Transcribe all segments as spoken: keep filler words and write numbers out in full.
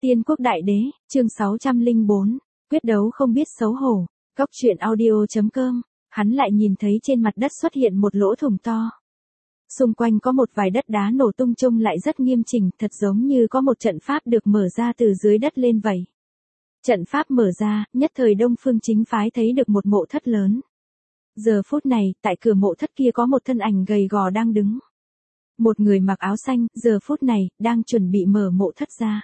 Tiên quốc đại đế, chương sáu trăm lẻ bốn, quyết đấu không biết xấu hổ. Góc truyện audio chấm com, hắn lại nhìn thấy trên mặt đất xuất hiện một lỗ thủng to. Xung quanh có một vài đất đá nổ tung trông lại rất nghiêm chỉnh, thật giống như có một trận pháp được mở ra từ dưới đất lên vậy. Trận pháp mở ra, nhất thời Đông Phương chính phái thấy được một mộ thất lớn. Giờ phút này, tại cửa mộ thất kia có một thân ảnh gầy gò đang đứng. Một người mặc áo xanh, giờ phút này, đang chuẩn bị mở mộ thất ra.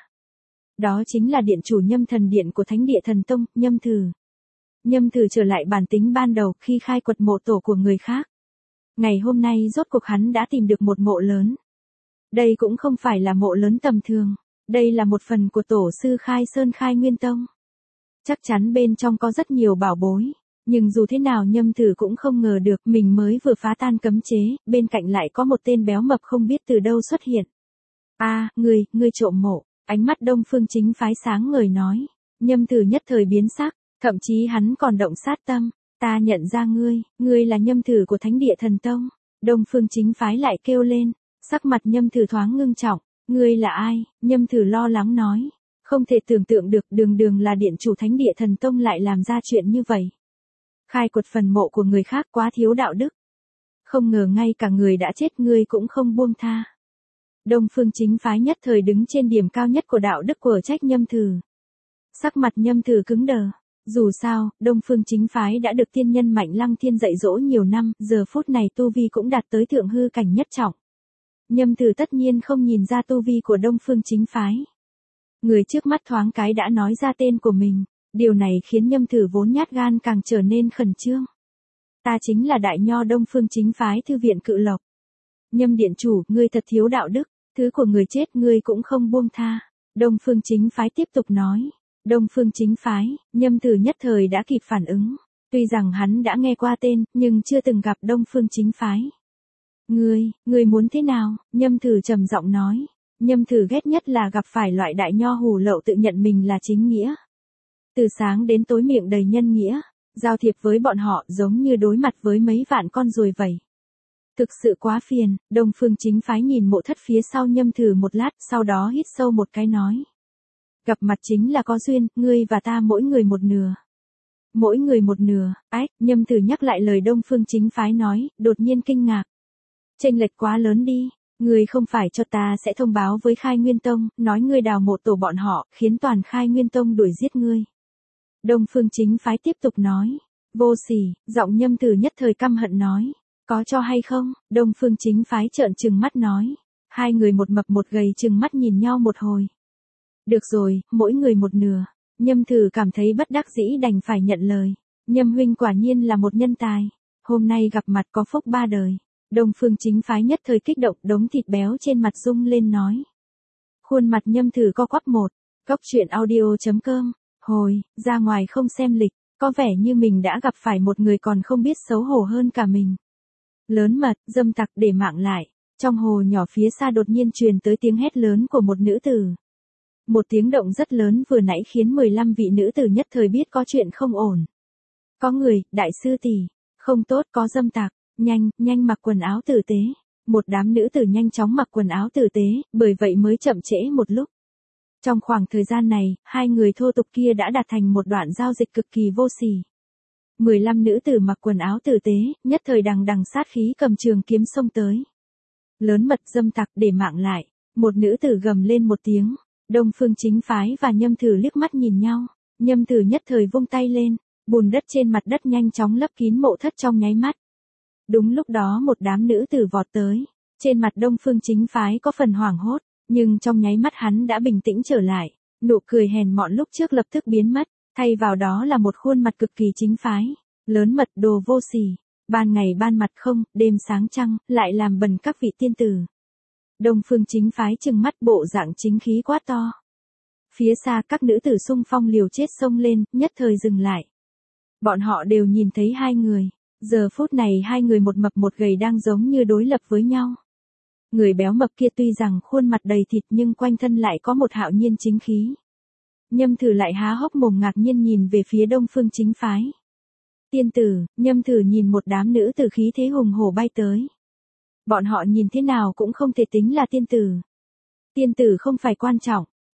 Đó chính là điện chủ Nhâm Thần Điện của Thánh Địa Thần Tông, Nhâm Thử. Nhâm Thử trở lại bản tính ban đầu khi khai quật mộ tổ của người khác. Ngày hôm nay rốt cuộc hắn đã tìm được một mộ lớn. Đây cũng không phải là mộ lớn tầm thường, đây là một phần của tổ sư Khai Sơn Khai Nguyên Tông. Chắc chắn bên trong có rất nhiều bảo bối, nhưng dù thế nào Nhâm Thử cũng không ngờ được mình mới vừa phá tan cấm chế, bên cạnh lại có một tên béo mập không biết từ đâu xuất hiện. A, à, ngươi, ngươi trộm mộ. Ánh mắt Đông Phương chính phái sáng ngời nói. Nhâm Thử nhất thời biến sắc, thậm chí hắn còn động sát tâm. Ta nhận ra ngươi, ngươi là Nhâm Thử của Thánh Địa Thần Tông. Đông Phương chính phái lại kêu lên, sắc mặt Nhâm Thử thoáng ngưng trọng. Ngươi là ai? Nhâm Thử lo lắng nói. Không thể tưởng tượng được đường đường là điện chủ Thánh Địa Thần Tông lại làm ra chuyện như vậy. Khai quật phần mộ của người khác quá thiếu đạo đức. Không ngờ ngay cả người đã chết ngươi cũng không buông tha. Đông Phương chính phái nhất thời đứng trên điểm cao nhất của đạo đức của trách Nhâm Thử. Sắc mặt Nhâm Thử cứng đờ. Dù sao, Đông Phương chính phái đã được tiên nhân Mạnh Lăng Thiên dạy dỗ nhiều năm, giờ phút này tu vi cũng đạt tới thượng hư cảnh nhất trọng. Nhâm Thử tất nhiên không nhìn ra tu vi của Đông Phương chính phái. Người trước mắt thoáng cái đã nói ra tên của mình, điều này khiến Nhâm Thử vốn nhát gan càng trở nên khẩn trương. Ta chính là đại nho Đông Phương chính phái thư viện Cự Lộc. Nhâm điện chủ, ngươi thật thiếu đạo đức, thứ của người chết ngươi cũng không buông tha. Đông Phương chính phái tiếp tục nói. Đông Phương chính phái, Nhâm Thử nhất thời đã kịp phản ứng. Tuy rằng hắn đã nghe qua tên, nhưng chưa từng gặp Đông Phương chính phái. Ngươi, ngươi muốn thế nào? Nhâm Thử trầm giọng nói. Nhâm Thử ghét nhất là gặp phải loại đại nho hù lậu tự nhận mình là chính nghĩa. Từ sáng đến tối miệng đầy nhân nghĩa, giao thiệp với bọn họ giống như đối mặt với mấy vạn con ruồi vậy. Thực sự quá phiền. Đông Phương chính phái nhìn mộ thất phía sau Nhâm Thử một lát, sau đó hít sâu một cái nói. Gặp mặt chính là có duyên, ngươi và ta mỗi người một nửa. Mỗi người một nửa. Ách, Nhâm Thử nhắc lại lời Đông Phương chính phái nói, đột nhiên kinh ngạc. Chênh lệch quá lớn đi, ngươi không phải cho ta sẽ thông báo với Khai Nguyên Tông, nói ngươi đào mộ tổ bọn họ, khiến toàn Khai Nguyên Tông đuổi giết ngươi. Đông Phương chính phái tiếp tục nói. Vô sỉ, giọng Nhâm Thử nhất thời căm hận nói. Có cho hay không? Đông Phương chính phái trợn trừng mắt nói. Hai người một mập một gầy trừng mắt nhìn nhau một hồi. Được rồi, mỗi người một nửa. Nhâm Thử cảm thấy bất đắc dĩ đành phải nhận lời. Nhâm huynh quả nhiên là một nhân tài. Hôm nay gặp mặt có phúc ba đời. Đông Phương chính phái nhất thời kích động, đống thịt béo trên mặt rung lên nói. Khuôn mặt Nhâm Thử co quắp một. Góc truyện audio chấm com. Hồi, ra ngoài không xem lịch, có vẻ như mình đã gặp phải một người còn không biết xấu hổ hơn cả mình. Lớn mật, dâm tặc, để mạng lại. Trong hồ nhỏ phía xa đột nhiên truyền tới tiếng hét lớn của một nữ tử. Một tiếng động rất lớn vừa nãy khiến mười lăm vị nữ tử nhất thời biết có chuyện không ổn. Có người, đại sư tỷ, không tốt, có dâm tặc, nhanh, nhanh mặc quần áo tử tế. Một đám nữ tử nhanh chóng mặc quần áo tử tế, bởi vậy mới chậm trễ một lúc. Trong khoảng thời gian này, hai người thô tục kia đã đạt thành một đoạn giao dịch cực kỳ vô sỉ. mười lăm nữ tử mặc quần áo tử tế, nhất thời đằng đằng sát khí cầm trường kiếm xông tới. Lớn mật, dâm tặc, để mạng lại. Một nữ tử gầm lên một tiếng. Đông Phương chính phái và Nhâm Thử liếc mắt nhìn nhau. Nhâm Thử nhất thời vung tay lên, bùn đất trên mặt đất nhanh chóng lấp kín mộ thất trong nháy mắt. Đúng lúc đó một đám nữ tử vọt tới. Trên mặt Đông Phương chính phái có phần hoảng hốt, nhưng trong nháy mắt hắn đã bình tĩnh trở lại. Nụ cười hèn mọn lúc trước lập tức biến mất, thay vào đó là một khuôn mặt cực kỳ chính phái. Lớn mật, đồ vô sỉ. Ban ngày ban mặt không, đêm sáng trăng, lại làm bẩn các vị tiên tử. Đông Phương chính phái trừng mắt, bộ dạng chính khí quá to. Phía xa các nữ tử xung phong liều chết xông lên, nhất thời dừng lại. Bọn họ đều nhìn thấy hai người. Giờ phút này hai người một mập một gầy đang giống như đối lập với nhau. Người béo mập kia tuy rằng khuôn mặt đầy thịt nhưng quanh thân lại có một hạo nhiên chính khí. Nhâm Thử lại há hốc mồm ngạc nhiên nhìn về phía Đông Phương chính phái. Tiên tử, Nhâm Thử nhìn một đám nữ tử khí thế hùng hổ bay tới. Bọn họ nhìn thế nào cũng không thể tính là tiên tử. Tiên tử không phải quan trọng,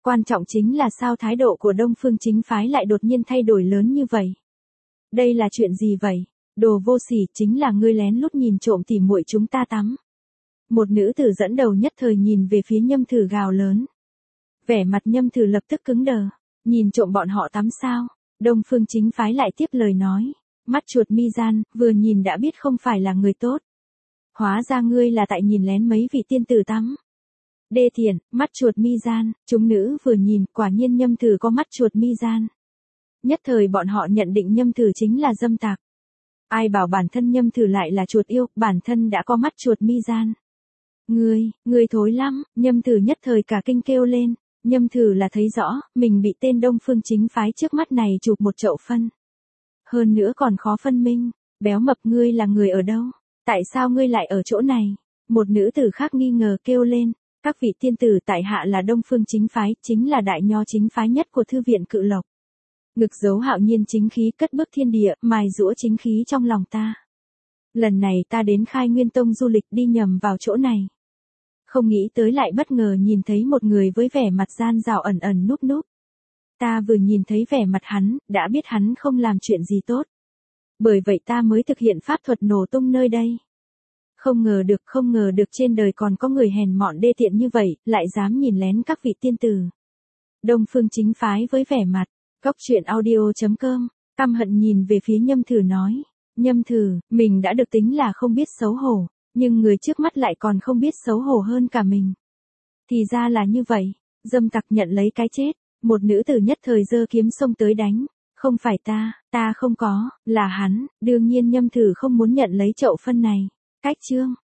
Quan trọng chính là sao thái độ của Đông Phương Chính Phái lại đột nhiên thay đổi lớn như vậy. Đây là chuyện gì vậy? Đồ vô sỉ, chính là ngươi lén lút nhìn trộm tỉ muội chúng ta tắm. Một nữ tử dẫn đầu nhất thời nhìn về phía Nhâm Thử gào lớn. Vẻ mặt Nhâm Thử lập tức cứng đờ, nhìn trộm bọn họ tắm sao? Đông Phương Chính Phái lại tiếp lời nói, mắt chuột mi gian, vừa nhìn đã biết không phải là người tốt. Hóa ra ngươi là tại nhìn lén mấy vị tiên tử tắm. Đê tiện, mắt chuột mi gian, chúng nữ vừa nhìn, quả nhiên Nhâm Thử có mắt chuột mi gian. Nhất thời bọn họ nhận định Nhâm Thử chính là dâm tặc. Ai bảo bản thân Nhâm Thử lại là chuột yêu, bản thân đã có mắt chuột mi gian. Ngươi, ngươi thối lắm, Nhâm Thử nhất thời cả kinh kêu lên. Nhâm Thử là thấy rõ, mình bị tên Đông Phương Chính Phái trước mắt này chụp một chậu phân. Hơn nữa còn khó phân minh, béo mập ngươi là người ở đâu? Tại sao ngươi lại ở chỗ này? Một nữ tử khác nghi ngờ kêu lên, các vị tiên tử tại hạ là Đông Phương Chính Phái, chính là đại nho chính phái nhất của thư viện Cự Lộc. Ngực giấu hạo nhiên chính khí cất bước thiên địa, mài giũa chính khí trong lòng ta. Lần này ta đến Khai Nguyên Tông du lịch đi nhầm vào chỗ này. Không nghĩ tới lại bất ngờ nhìn thấy một người với vẻ mặt gian dảo ẩn ẩn núp núp. Ta vừa nhìn thấy vẻ mặt hắn, đã biết hắn không làm chuyện gì tốt. Bởi vậy ta mới thực hiện pháp thuật nổ tung nơi đây. Không ngờ được, không ngờ được trên đời còn có người hèn mọn đê tiện như vậy, lại dám nhìn lén các vị tiên tử. Đông Phương Chính Phái với vẻ mặt, Cóc truyện audio chấm com, căm hận nhìn về phía Nhâm Thử nói. Nhâm Thử, mình đã được tính là không biết xấu hổ, nhưng người trước mắt lại còn không biết xấu hổ hơn cả mình. Thì ra là như vậy, dâm tặc nhận lấy cái chết, một nữ tử nhất thời giơ kiếm xông tới đánh. Không phải ta, ta không có, là hắn, đương nhiên Nhâm Thử không muốn nhận lấy chậu phân này. Cách chương